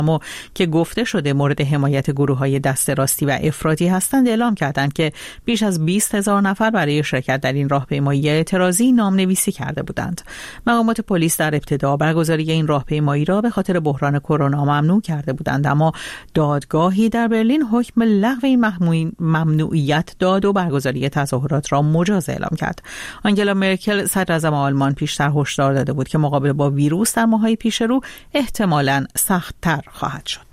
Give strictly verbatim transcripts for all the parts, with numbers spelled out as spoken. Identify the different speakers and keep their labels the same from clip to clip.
Speaker 1: اما که گفته شده مورد حمایت گروه‌های دست راستی و افراطی هستند اعلام کردند که بیش از بیست هزار نفر برای شرکت در این راهپیمایی اعتراضی نامنویسی کرده بودند. مقامات پلیس در ابتدا برگزاری این راهپیمایی را به خاطر بحران کرونا ممنوع کرده بودند، اما دادگاهی در برلین حکم لغو این ممنوعیت داد و برگزاری تظاهرات را مجاز اعلام کرد. آنگلا مرکل صدر اعظم آلمان پیشتر هشدار داده بود که مقابله با ویروس در ماه‌های پیش رو احتمالاً سخت‌تر خواهد شد.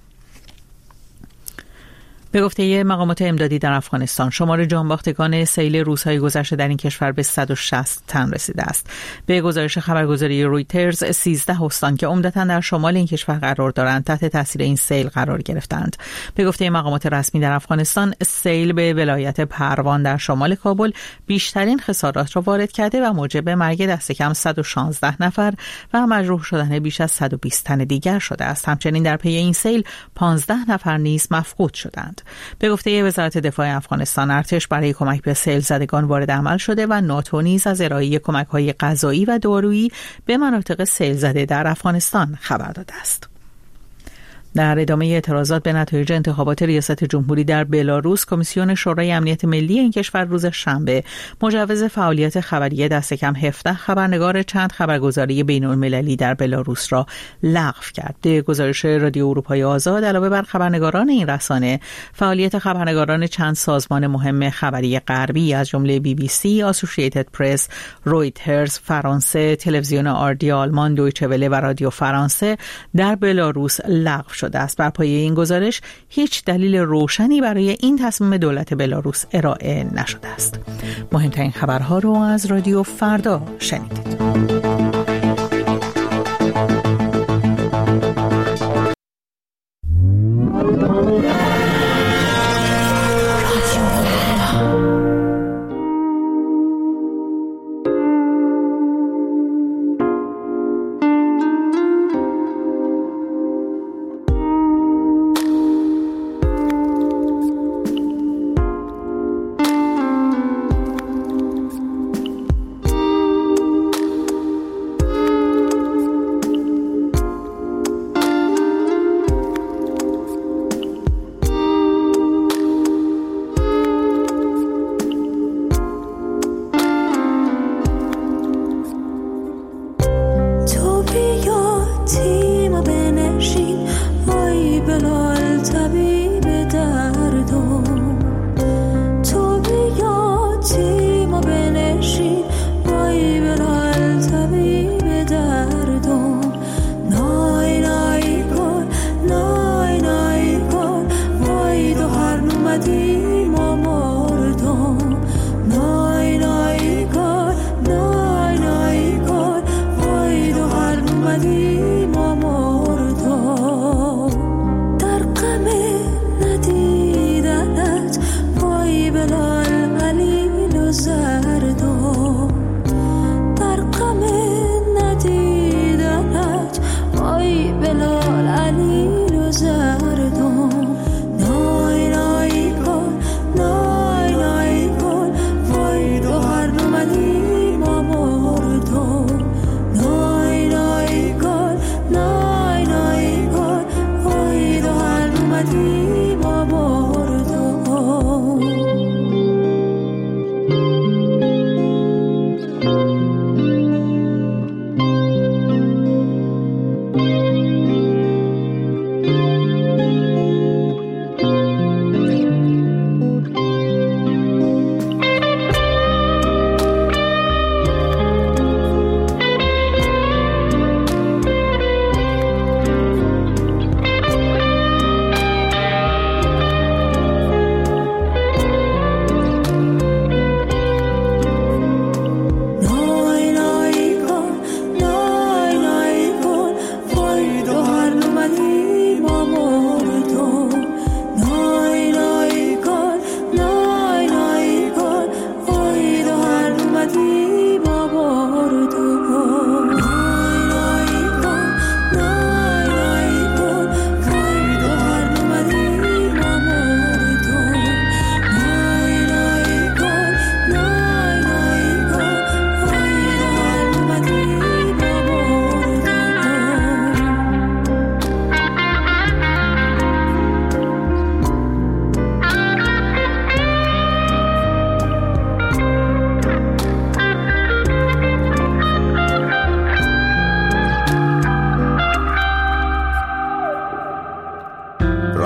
Speaker 1: به گفته مقامات امدادی در افغانستان، شمار جانباختگان سیل روزهای گذشته در این کشور به صد و شصت تن رسیده است. به گزارش خبرگزاری رویترز، سیزده استان که عمدتاً در شمال این کشور قرار دارند تحت تاثیر این سیل قرار گرفتند. به گفته مقامات رسمی در افغانستان، سیل به ولایت پروان در شمال کابل بیشترین خسارات را وارد کرده و موجب مرگ دست کم صد و شانزده نفر و مجروح شدن بیش از صد و بیست تن دیگر شده است. همچنین در پی این سیل پانزده نفر نیز مفقود شدند. به گفته وزارت دفاع افغانستان، ارتش برای کمک به سیل زدگان وارد عمل شده و ناتو نیز از ارائه کمک‌های غذایی و دارویی به مناطق سیل زده در افغانستان خبر داده است. در ادامه اعتراضات به نتایج انتخابات ریاست جمهوری در بلاروس، کمیسیون شورای امنیت ملی این کشور روز شنبه مجوز فعالیت خبری دست کم هفده خبرنگار چند خبرگزاری بین‌المللی در بلاروس را لغو کرد. به گزارش رادیو اروپای آزاد، علاوه بر خبرنگاران این رسانه، فعالیت خبرنگاران چند سازمان مهم خبری غربی از جمله بی بی سی، آسوشییتد پرس، رویترز فرانسه، تلویزیون آردی آلمان، دویچه وله و رادیو فرانسه در بلاروس لغو شد شده است. بر پایه این گزارش هیچ دلیل روشنی برای این تصمیم دولت بلاروس ارائه نشده است. مهمترین خبرها رو از رادیو فردا شنیدید.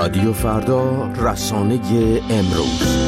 Speaker 2: رادیو فردا، رسانه امروز.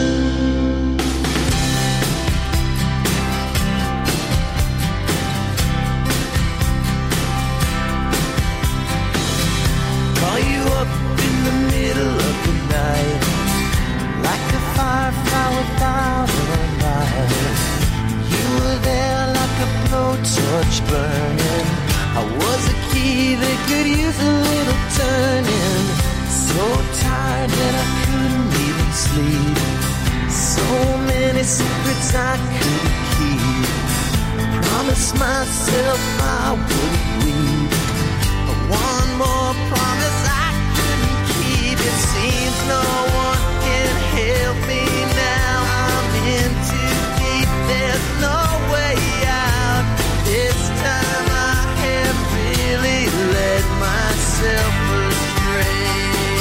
Speaker 3: Torch burning, I was a key that could use a little turning. So tired that I couldn't even sleep. So many secrets I couldn't keep. Promised myself I wouldn't weep. But one more promise I couldn't keep. It seems no one can help me now. I'm in too deep, there's no way out. This time I have really led myself astray.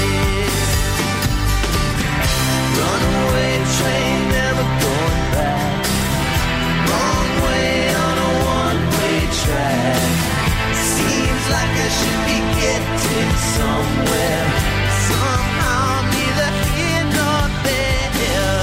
Speaker 3: Runaway train, never going back. Wrong way on a one-way track. Seems like I should be getting somewhere. Somehow I'm neither here nor there.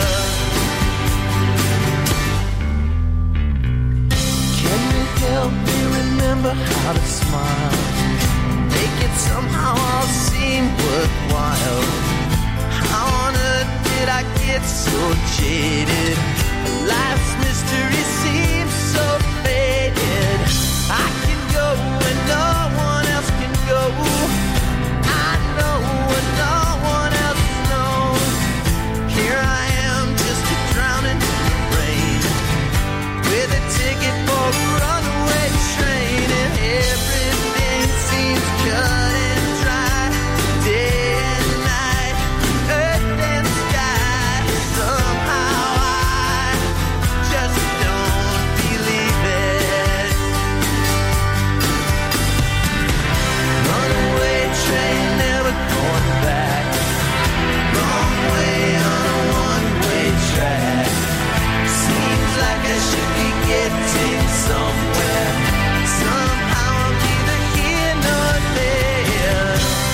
Speaker 3: Can you help me remember how to smile? Make it somehow all seem worthwhile. How on earth did I get so jaded? Life's mystery seems so faded. I can go when no one else can go. I know when no one else knows. Here I am, just a drowning in the rain, with a ticket for a runaway train, and everything seems cut and dry. Day and night, earth and sky. Somehow I just don't believe it. Runaway train, never going back. Wrong way on a one-way track. Seems like I should be getting somewhere. Somehow I'm neither here nor there.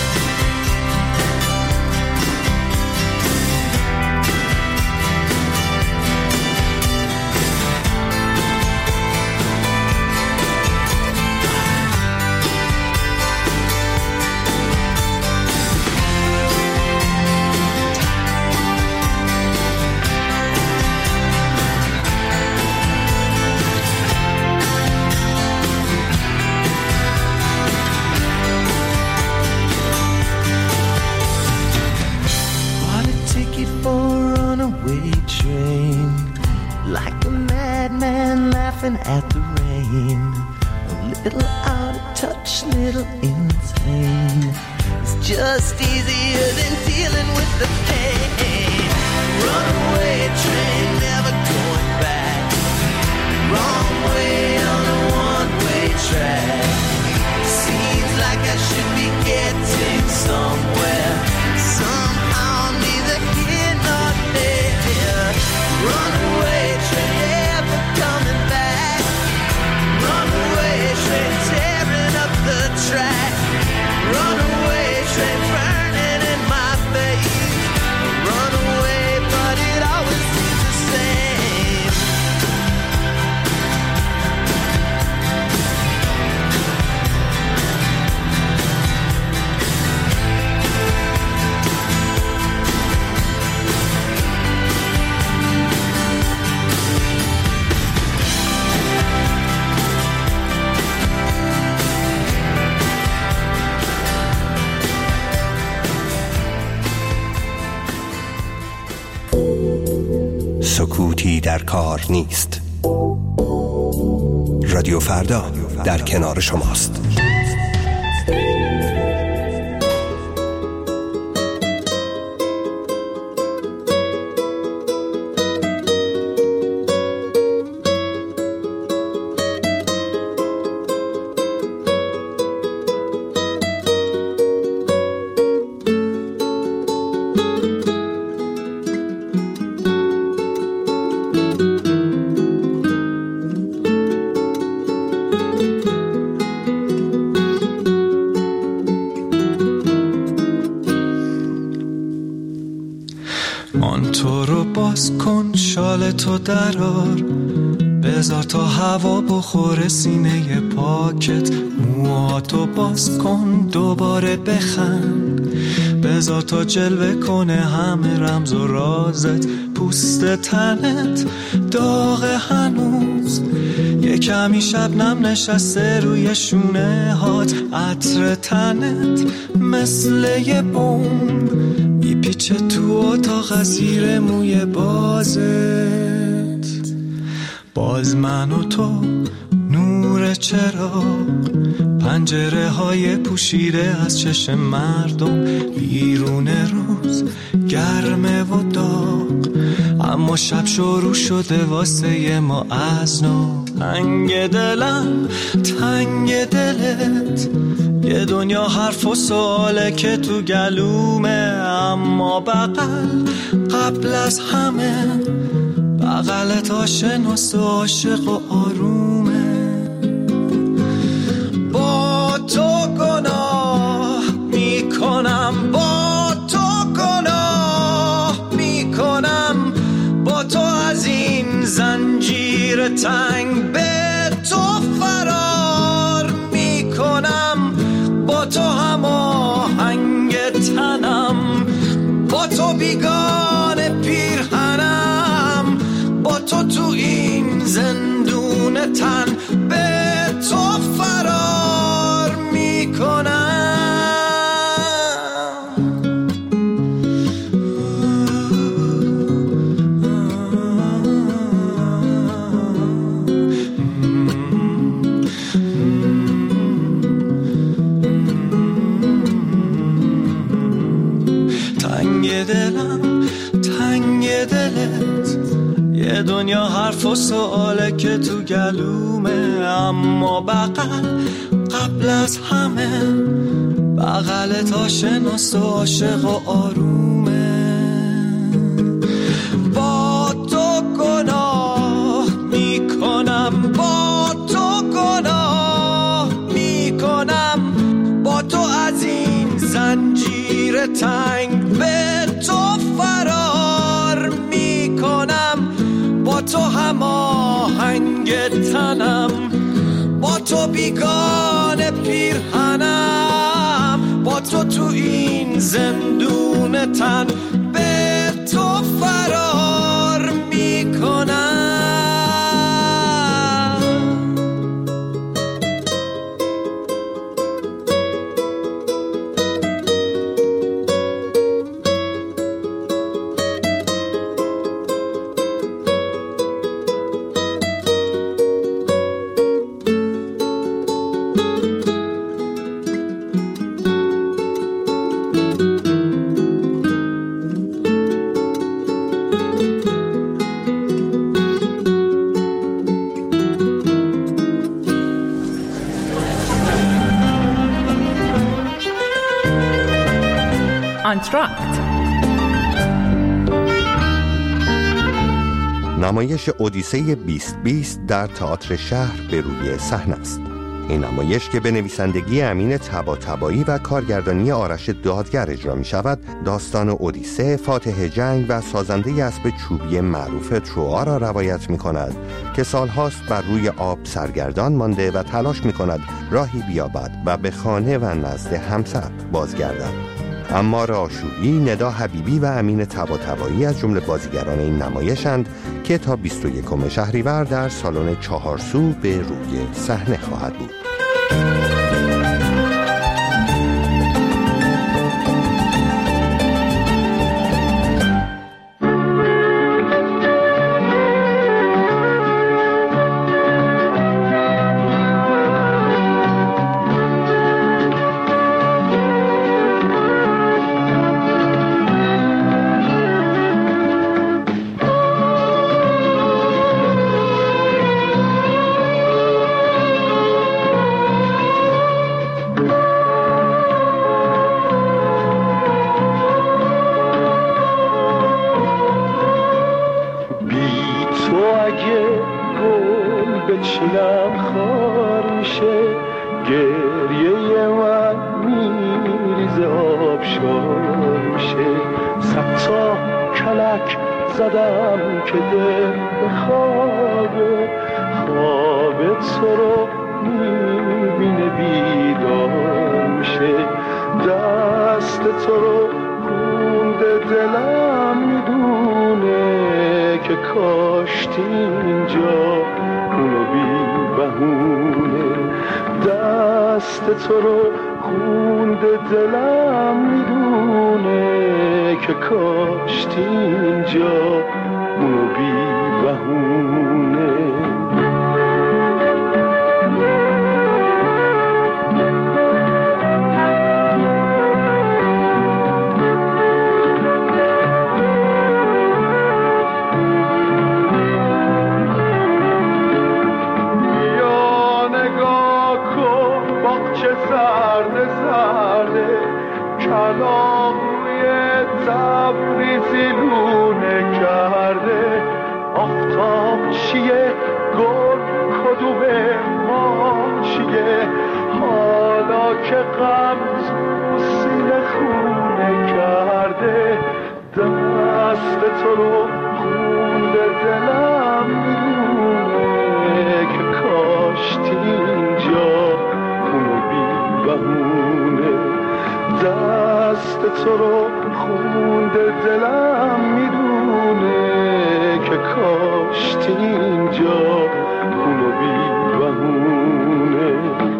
Speaker 3: Bought a ticket for a runaway train, like a madman laughing at the rain. A little out of touch, little insane. It's just easier than dealing with the pain. Runaway train, never going back. Wrong way on a one-way track. Seems like I should be getting somewhere. Somehow I'm neither here nor there. Runaway train, never coming back. Runaway train, tearing up the track. Runaway train, burning in my face. Runaway, but it always seems the same.
Speaker 4: سکوتی در کار نیست. رادیو فردا در کنار شماست.
Speaker 5: مانتو رو باز کن، شال تو درار، بذار تا هوا بخوره سینه پاکت. موهاتو باز کن دوباره بخند، بذار تا جلوه کنه همه رمز و رازت. پوست تنت داغ هنوز، یه کمی شبنم نشسته روی شونه هات. عطر تنت مثل یه بمب میپیچه تو اتاق زیر موی بازت. باز من و تو نور چراغ، پنجره های پوشیده از چشم مردم. بیرون روز گرمه و داغ، اما شب شروع شده واسه ما از نو. تنگ دلم تنگ دلت، یه دنیا حرف و سواله که تو گلومه. اما بغل قبل از همه، بغلت آشناس و عاشق و آرومه. با تو گناه میکنم، با تو گناه میکنم، با تو از این زنجیر تنگ به تو فرار میکنم. با تو هماهنگ تنم، با تو بیگانه پیرهنم، با تو تو این زندون تن به تو فرار میکنم. تنگ دلم تنگ دلت، یه دنیا حرف و سواله که تو گلومه. اما بغل قبل از همه، بغلت آشناس و عاشق و آرومه. با تو گناه میکنم، با تو گناه میکنم، با تو از این زنجیر تنگ به تو فرار میکنم. با تو هماهنگ تنم، با تو بیگانه پیرهنم، با تو تو این زندون تن به تو فرار میکنم.
Speaker 6: آنتراکت،
Speaker 7: نمایش اودیسه بیست بیست در تئاتر شهر به روی صحنه است. این نمایش که به نویسندگی امین طباطبایی و کارگردانی آرش دادگر اجرا می شود، داستان اودیسه، فاتح جنگ و سازنده اسب چوبی معروف تروآ را روایت می کند که سالهاست بر روی آب سرگردان مانده و تلاش می کند راهی بیابد و به خانه و نزد همسر بازگردد. عمار آشوری، ندا حبیبی و امین طباطبایی از جمله بازیگران این نمایشند که تا بیست و یکم شهریور در سالن چهارسو به روی صحنه خواهد بود.
Speaker 3: فلک زدم که دل به خوابه، خواب تو رو میبینه بیدار میشه، دست تو رو خونده دلم میدونه که کاشتی اینجا اونو بی بهونه، دست تو رو خونده دلم میدونه که کاشتی اینجا اونو بی بهونه. کلاغ روی تبریزی لونه کرده، آفتاب چیه گل کدوم ما چیه، حالا که غم تو سینه خونه کرده، دست تو رو خونده دلم میدونه که کاشتی اینجا اونو بی بهونه، دست تو رو خونده دلم میدونه که کاشتی اینجا اونو بی بهونه.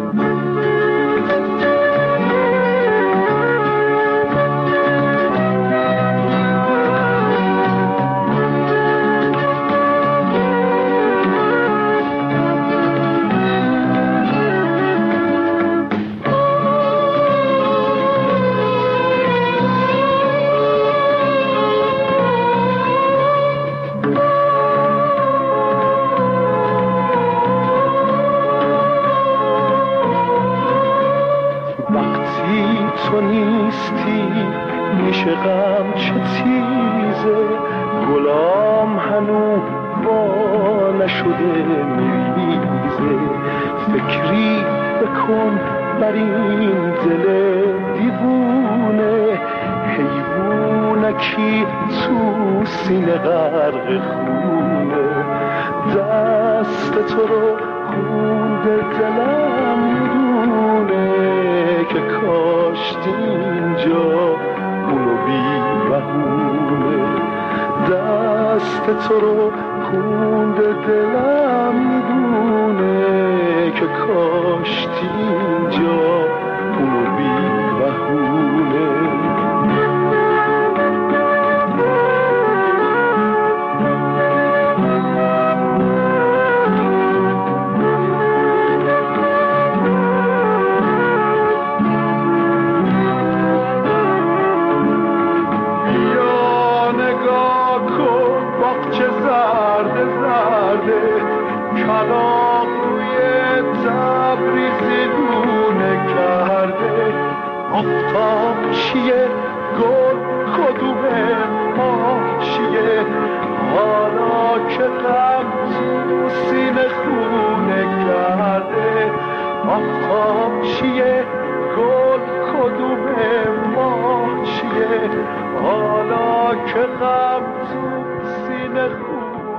Speaker 3: تو نیستی میشه غم چه تیزه، گلام هنو با نشده میریزه، فکری بکن بر این دل دیوونه، حیوونکی تو سینه غرق خونه، دست تو رو خونده دلم میدونه که کاشتی اینجا اونو بی بهونه، دست تو رو خونده دلم میدونه که کاشتی اینجا اونو بی بهونه. کلاغ روی تبریزی لونه کرده، آفتاب چیه گل کدومه ما چیه، حالا که غم تو سینه خونه کرده، آفتاب چیه گل کدومه ما چیه، حالا که غم تو سینه خونه.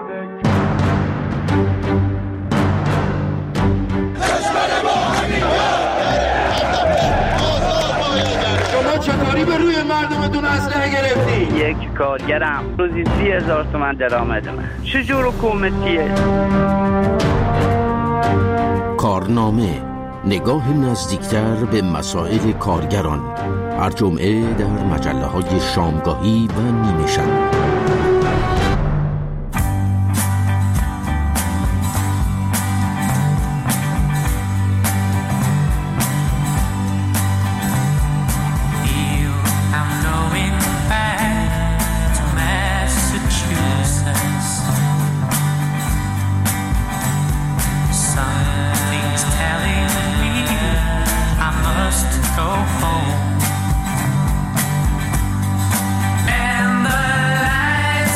Speaker 6: شما چطوری به روی مردمتون اسلحه گرفتی؟
Speaker 8: یک کارگرم روزی سی هزار تومن درآمد من. چجور حکومتیه؟
Speaker 2: کارنامه، نگاه نزدیکتر به مسائل کارگران، هر جمعه در مجله های شامگاهی و نیمه شب.
Speaker 9: And the lights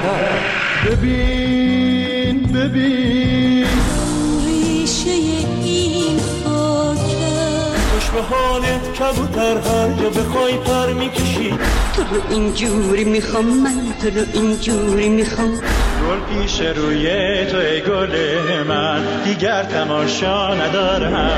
Speaker 5: ببین ببین
Speaker 9: ریشه این خاکه
Speaker 5: خوش به حالت کبوتر هر جا بخوای پر میکشی
Speaker 9: تو رو اینجوری میخوام من تو رو اینجوری میخوام
Speaker 5: گل پیش روی تو ای گل من دیگر تماشا ندارم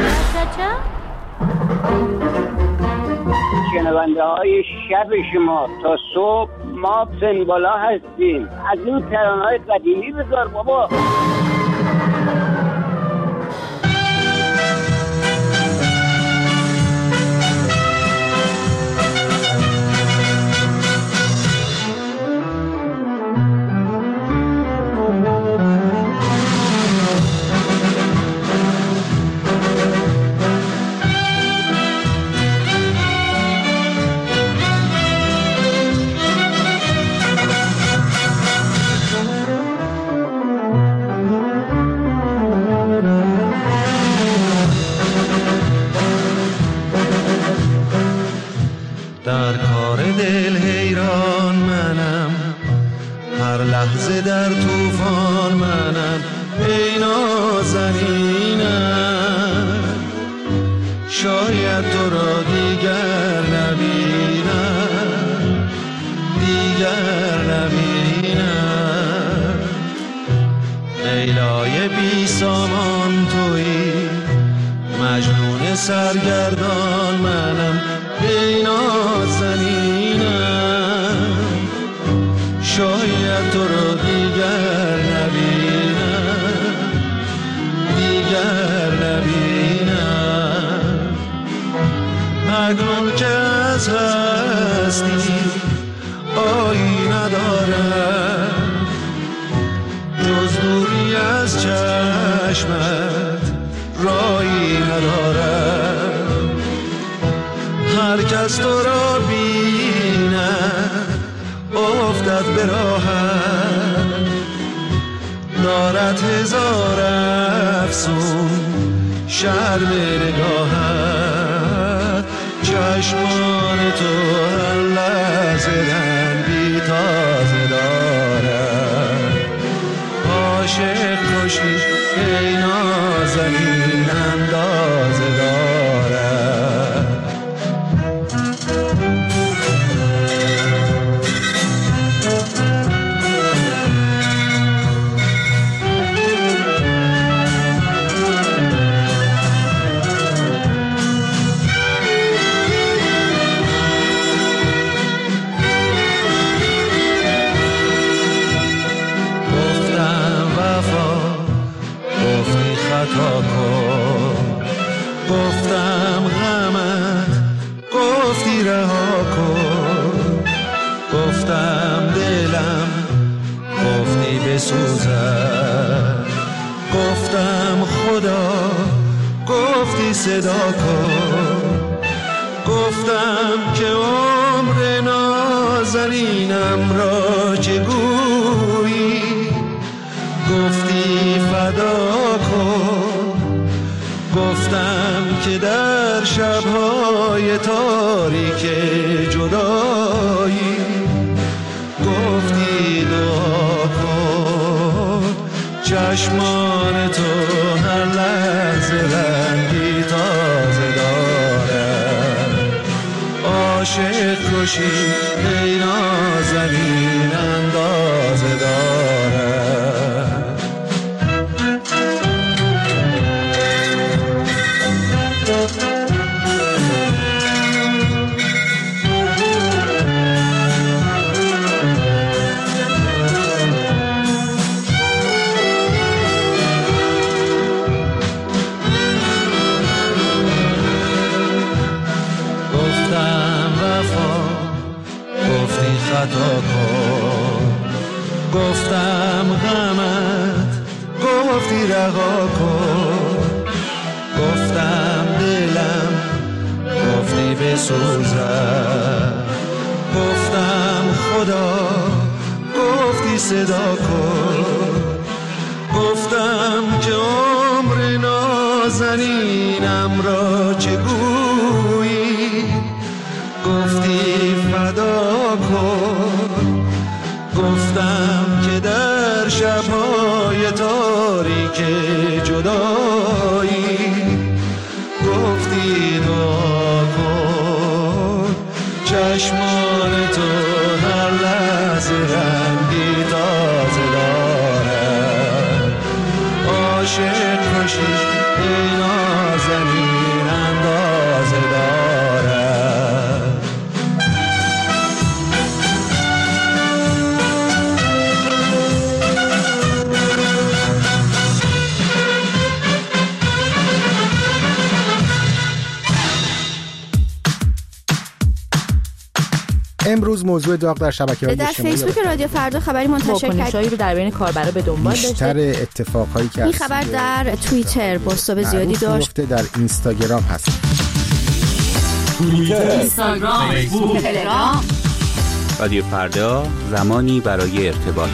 Speaker 8: شنونده های شب شما تا صبح ما سنبالا هستیم. از این ترانه های قدیمی بذار بابا.
Speaker 5: در کار دل حیران منم، هر لحظه در طوفان منم، ای نازنینم شاید تو را دیگر نبینم، دیگر نبینم. لیلای بی سامان تویی، مجنون سرگردان منم، ای نازنینم شاید تو رو دیگر نبینم، دیگر نبینم. مگنون که از هستی آیی ندارم، جز دوری از چشمت رایی ندارم. هر کس تو را بیند افتد به راهت، دارد هزار افسون شرم نگاهت. چشمان تو هر لحظه رنگی تازه دارد. عاشق خوشی ای نازنین اندازه دارد. گفتم غمت گفتی رها کن، گفتم دلم گفتی بسوزد، گفتم خدا گفتی صدا کن، گفتم که عمر نازنینم را چه گویی، گفتی فدا کن، گفتم که در شب‌های تاریک جدایی گفتی دعا کن. چشمان تو هر لحظه رنگی تازه دارد. عاشق کشی ای نازنین اندازه دارد. خطا کن، گفتم غمت گفتی رها کن، گفتم دلم گفتی بسوزد، گفتم خدا گفتی صدا کن، گفتم که عمر نازنینم را چه گویی، گفتی فدا کن، گفتم
Speaker 10: امروز موضوع داغ در شبکه‌های اجتماعی
Speaker 11: در فیسبوک رادیو فردا خبری منتشر کرد رو در بین کاربرا به دنبال داشته.
Speaker 10: بیشتر اتفاقایی که
Speaker 11: این خبر در توییتر پست‌های زیادی داشت.
Speaker 10: در اینستاگرام هست.
Speaker 12: توییتر، اینستاگرام، فیسبوک، تلگرام. رادیو فردا، زمانی برای ارتباط.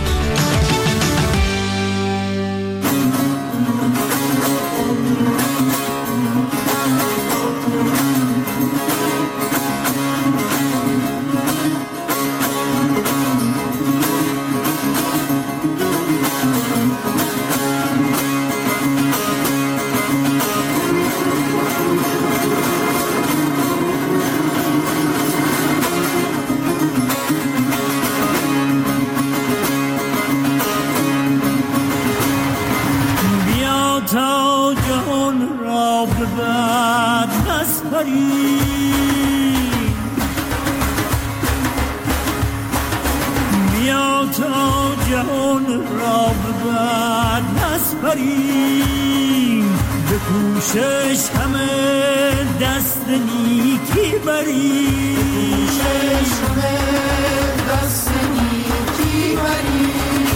Speaker 13: بیا تا جهان را ببر نسپریم، به کوشش همه دست نیکی بریم، کوشش همه دست نیکی بریم.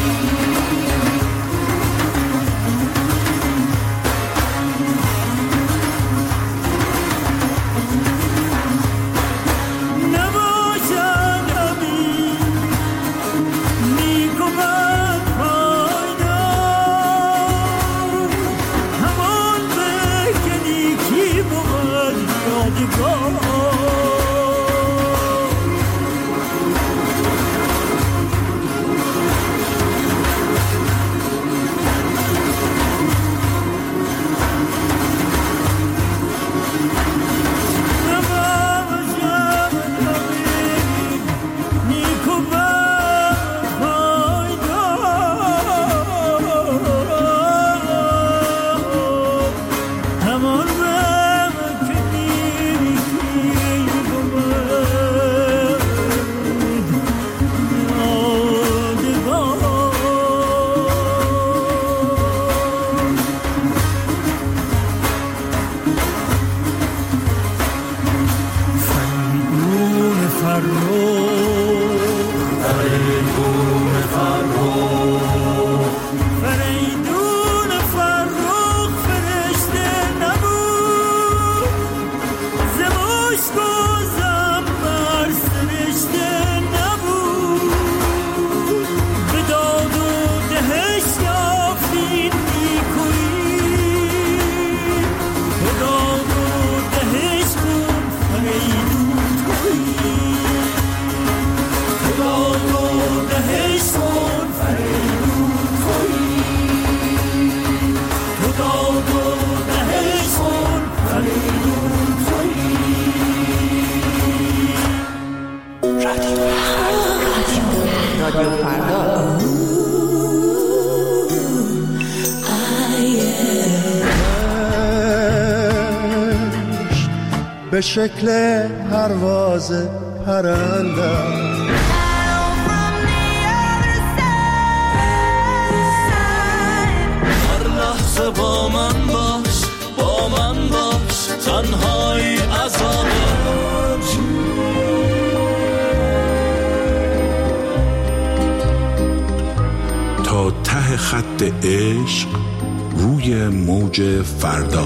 Speaker 3: به شکل پرواز پرندم
Speaker 5: هر لحظه با من باش، با من باش، تنهایی عذابم.
Speaker 14: تا ته خط عشق روی موج فردا.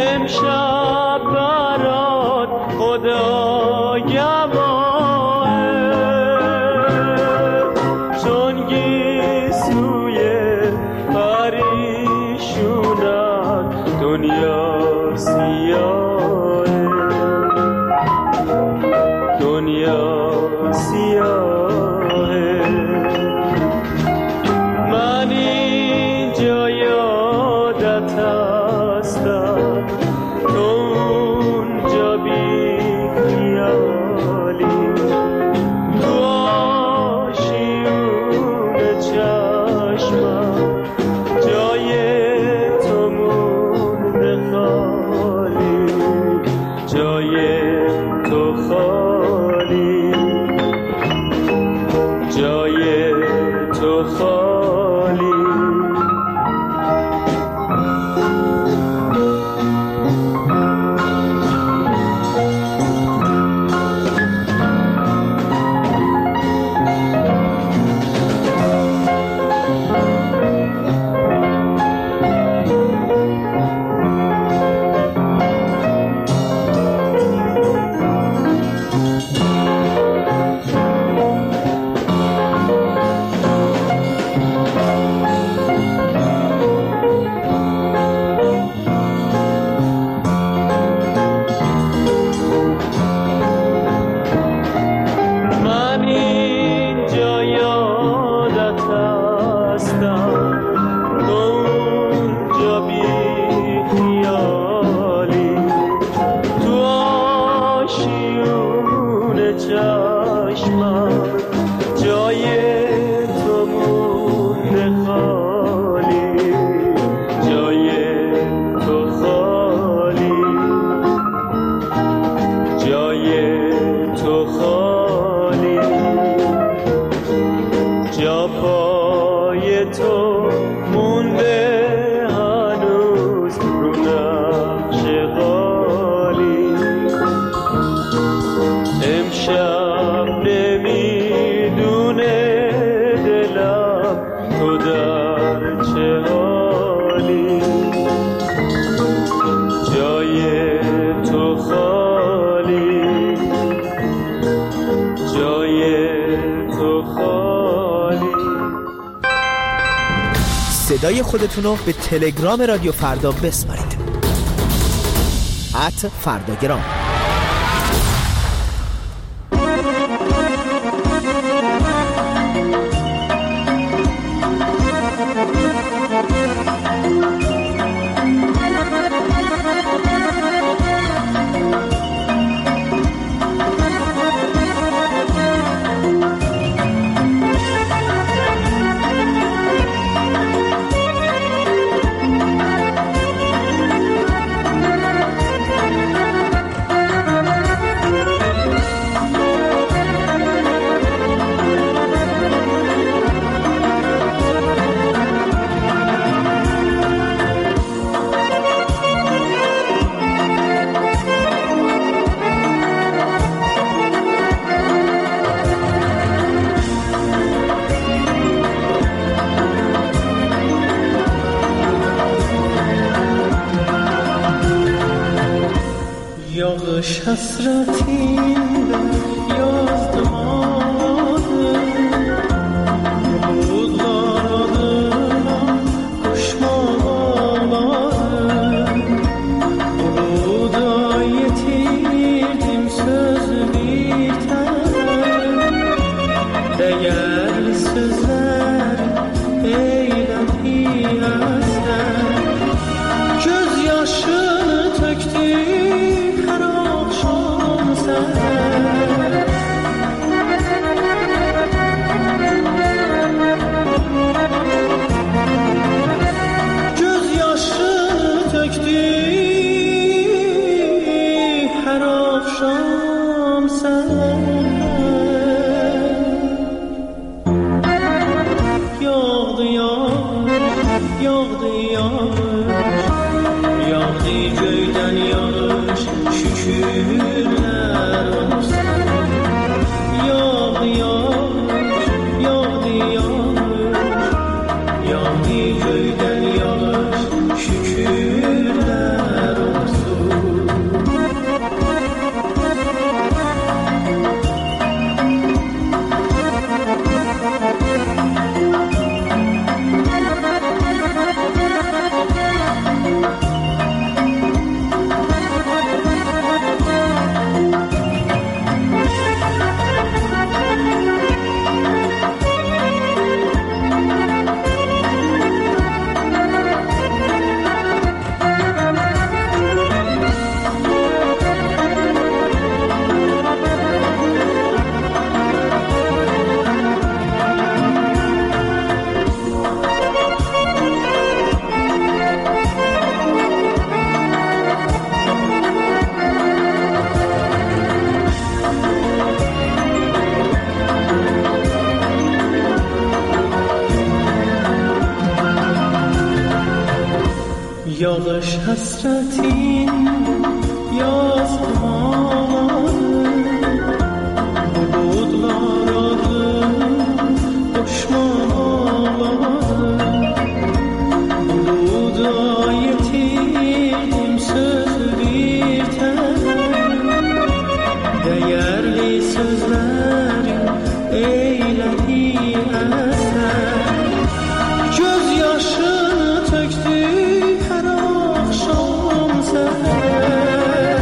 Speaker 5: امشب برات خدایم دنیا سیاهه. من اینجا یادت هستم، تو اونجا بی خیالی، تو آشیون چشمم جای تو مونده خالی، جای تو خالی، جای تو خالی.
Speaker 15: صدای خودتون رو به تلگرام رادیو فردا بسپارید. ات فرداگرام.
Speaker 5: حسرتی یازدماده بودارادم کشماده بودای تیردیم söz biter değerli sözler eylemli eser gözyaşını töktü her akşam sen فراقش حسرتی یاز آماده به بودلاراده دشمان آماده بودای تیم söz birten değerli sözlerin eyledi eser gözyaşını töktü her akşam seher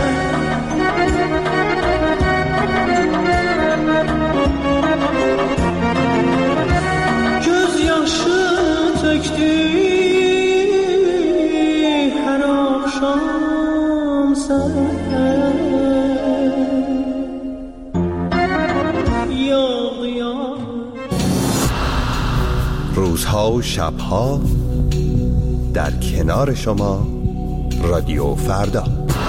Speaker 5: gözyaşını töktü her akşam seher
Speaker 4: روزها و شبها در کنار شما رادیو فردا.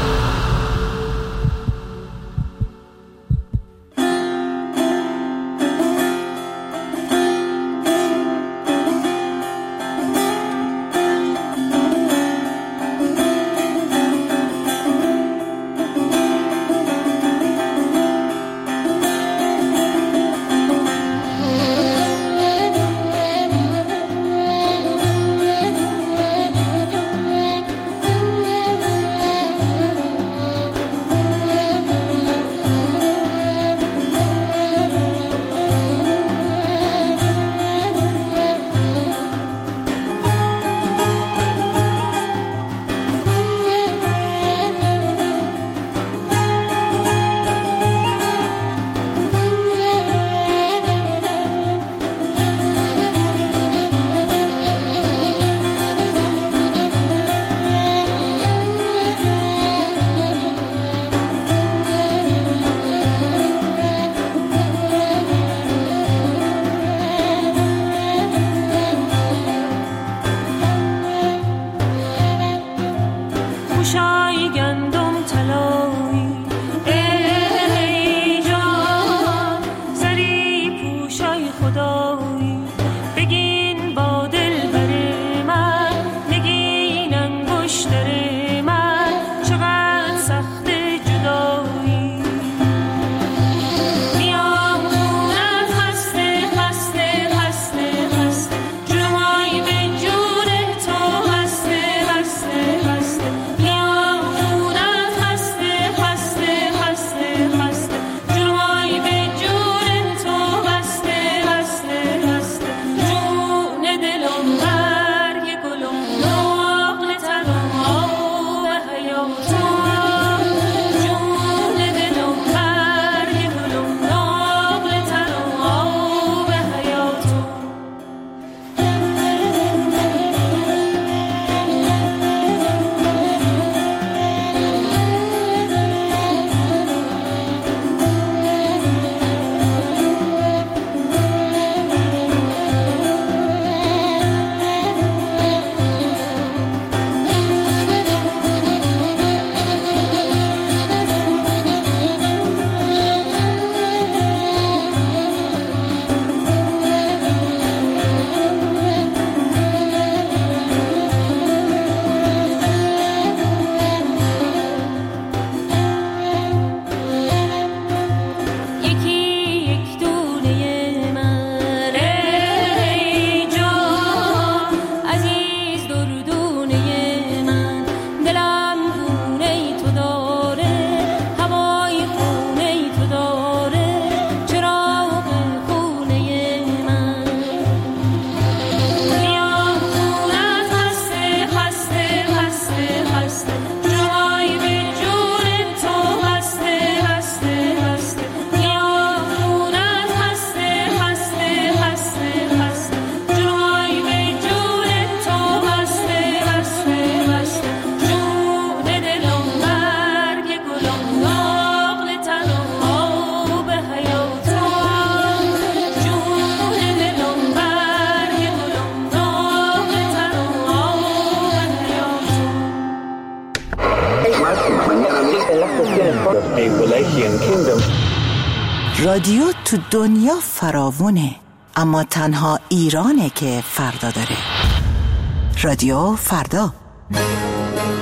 Speaker 16: رادیو تو دنیا فراوونه، اما تنها ایرانه که فردا داره. رادیو فردا.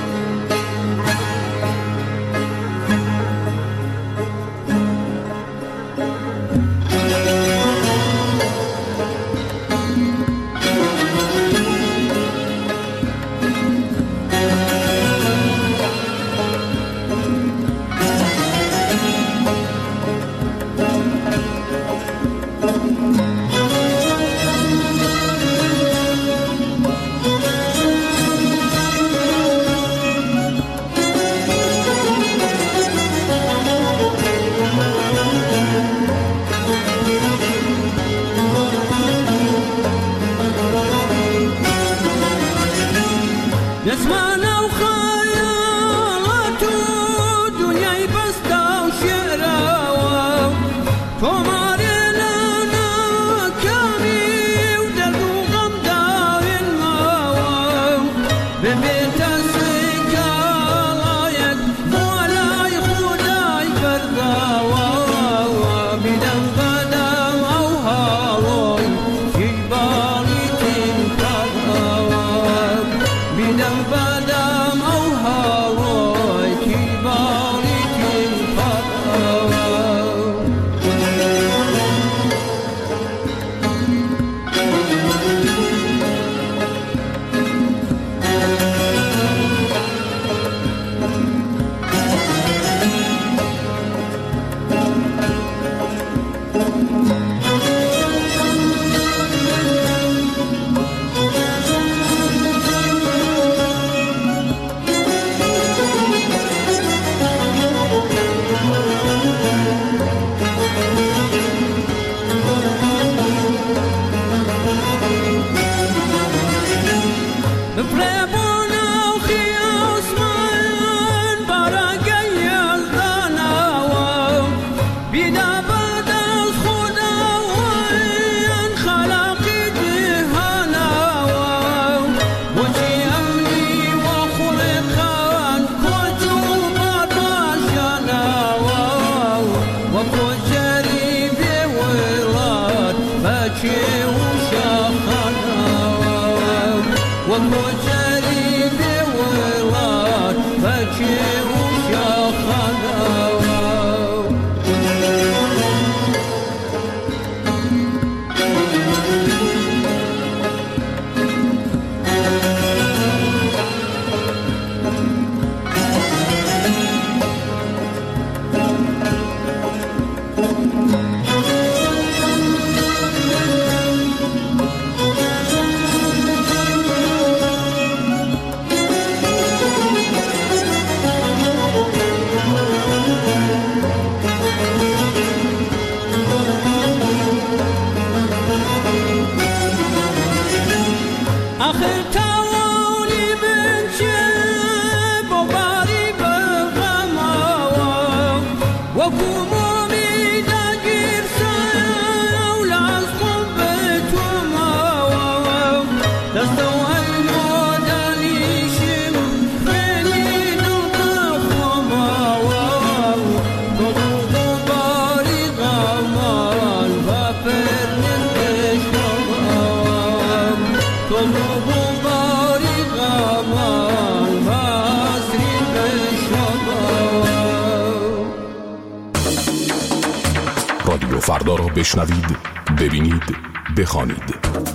Speaker 14: رادیو فردا را بشنوید، ببینید، بخوانید.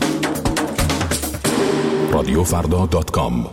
Speaker 14: رادیو فردا دات کام.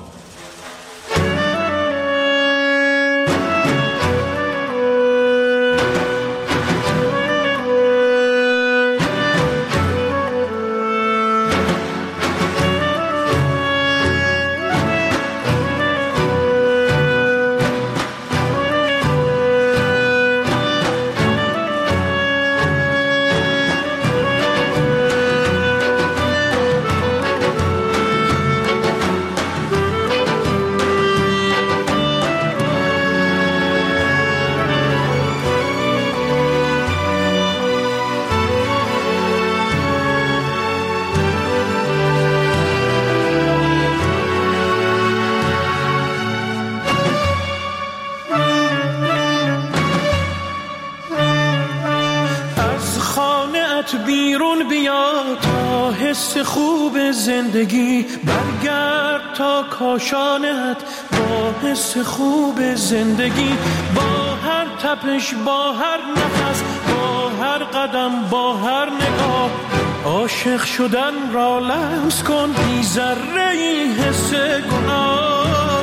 Speaker 17: بیرون بیا تا حس خوب زندگی، برگرد تا کاشانت با حس خوب زندگی، با هر تپش، با هر نفس، با هر قدم، با هر نگاه، عاشق شدن را لمس کن بی ذره ای حس گناه.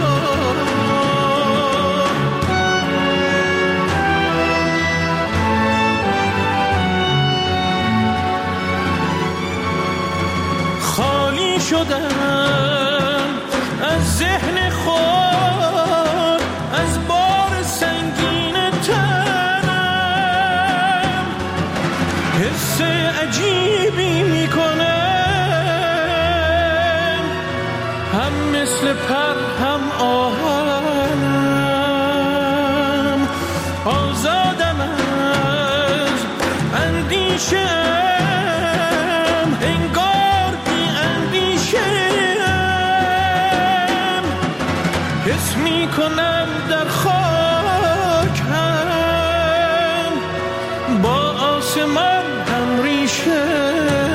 Speaker 17: خالی شدم از ذهن خود، از بار سنگین تنم، حس عجیبی میکنم، هم مثل پر هم آهنم، آزادم از اندیشم انگار بی اندیشم حس می کنم در خاکم با آسمان هم ریشم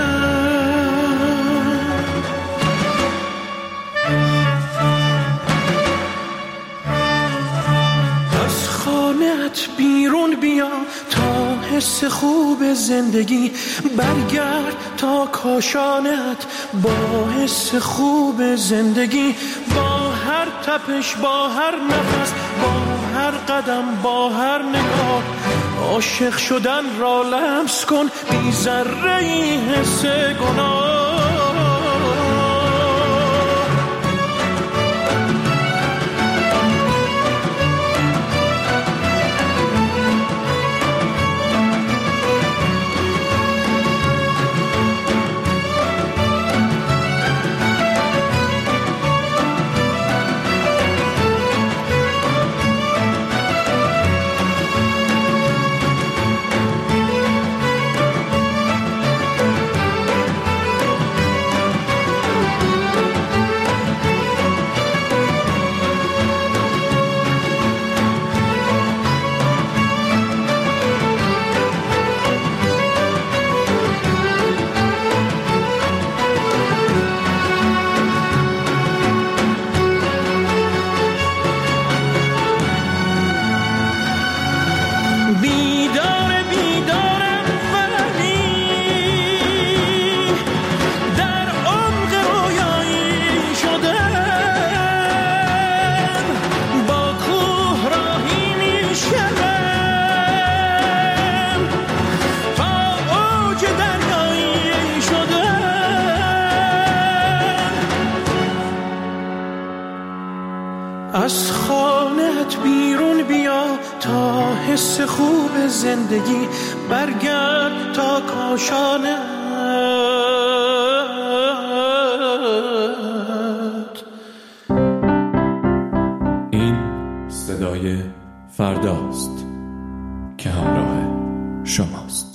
Speaker 17: از خانه‌ات بیرون بیا تا حس خوب زندگی برگرد تا کاشانت با حس خوب زندگی با هر تپش با هر نفس با هر قدم با هر نگاه عاشق شدن را لمس کن بی ذره‌ای حس گناه از خانه‌ات بیرون بیا تا حس خوب زندگی برگرد تا کاشانت
Speaker 5: این صدای فرداست که همراه شماست.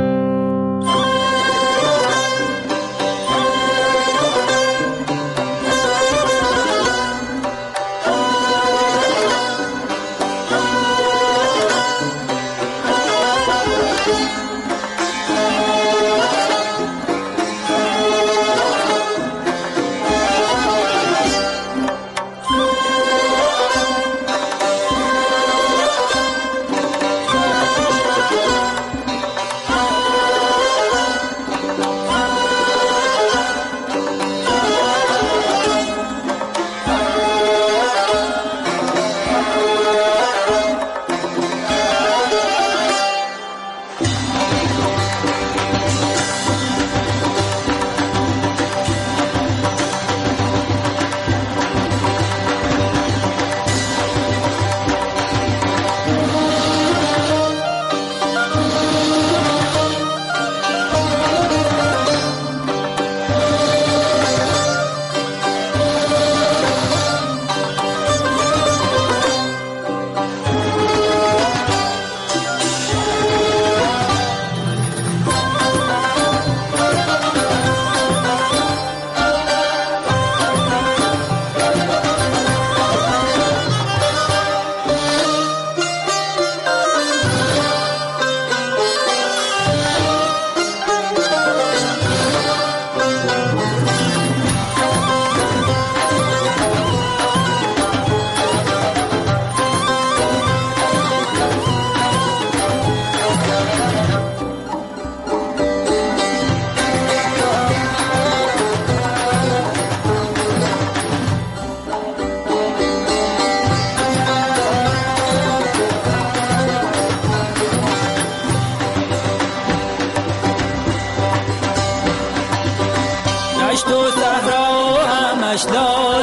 Speaker 18: اشلال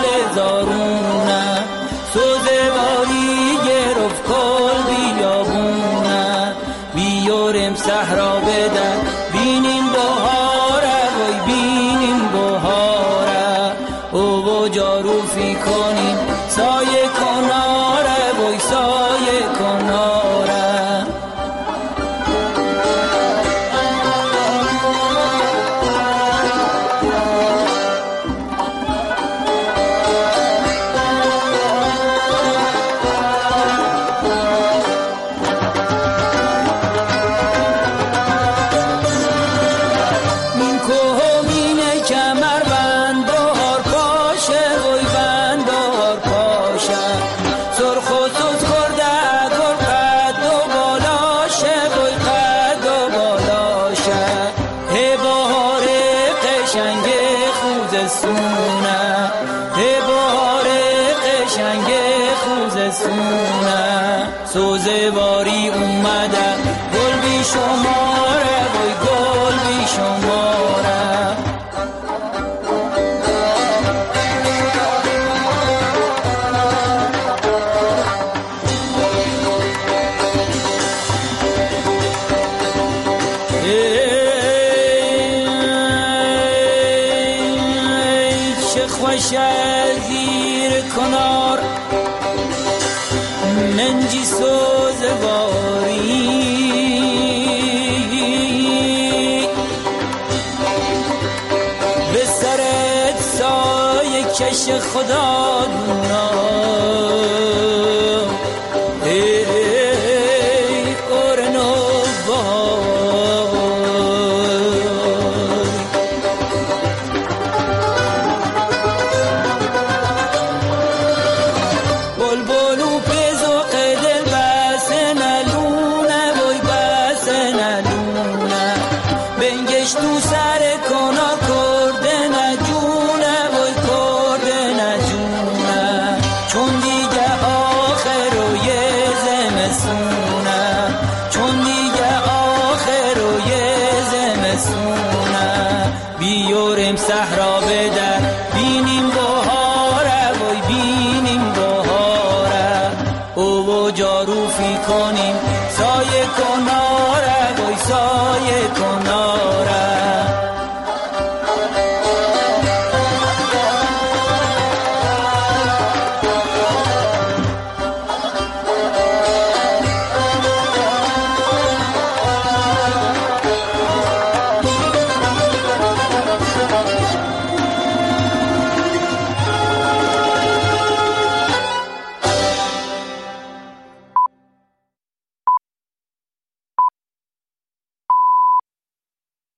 Speaker 18: زارونه سوز باری گرفت کل بیابونه بیارم صحرا بدن بینیم بهاره وای بینیم بهاره او و جاروفی کنیم سایه کناره وای سایه کناره زیر کنار منجی سوزواری به سرت سایه کش خدا دونا تو سر کن